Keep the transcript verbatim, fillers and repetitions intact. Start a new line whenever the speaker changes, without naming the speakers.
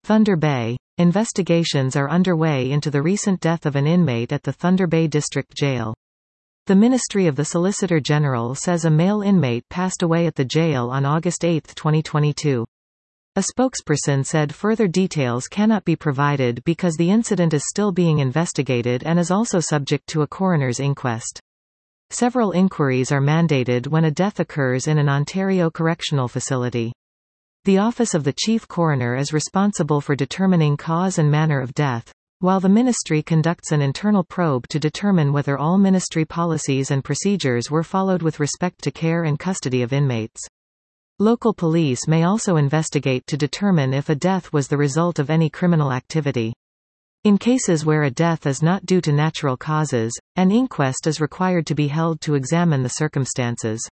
Thunder Bay. Investigations are underway into the recent death of an inmate at the Thunder Bay District Jail. The Ministry of the Solicitor General says a male inmate passed away at the jail on August eighth twenty twenty-two. A spokesperson said further details cannot be provided because the incident is still being investigated and is also subject to a coroner's inquest. Several inquiries are mandated when a death occurs in an Ontario correctional facility. The Office of the Chief Coroner is responsible for determining cause and manner of death, while the ministry conducts an internal probe to determine whether all ministry policies and procedures were followed with respect to care and custody of inmates. Local police may also investigate to determine if a death was the result of any criminal activity. In cases where a death is not due to natural causes, an inquest is required to be held to examine the circumstances.